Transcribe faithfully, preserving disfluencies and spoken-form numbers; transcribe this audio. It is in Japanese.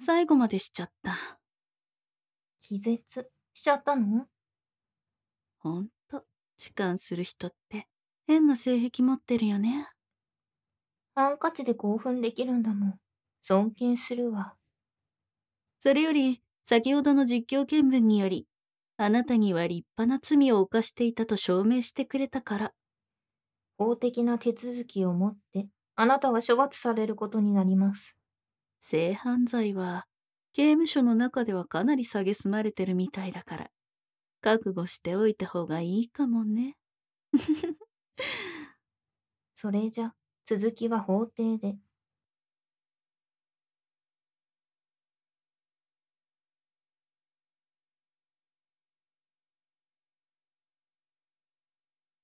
最後までしちゃった。 気絶しちゃったの？ ほんと、痴漢する人って変な性癖持ってるよね。 ハンカチで興奮できるんだもん。尊敬するわ。 それより、先ほどの実況見分により、あなたには立派な罪を犯していたと証明してくれたから。 法的な手続きをもって、あなたは処罰されることになります。 性犯罪は、刑務所の中ではかなり蔑まれてるみたいだから、覚悟しておいた方がいいかもね。 それじゃ、続きは法廷で。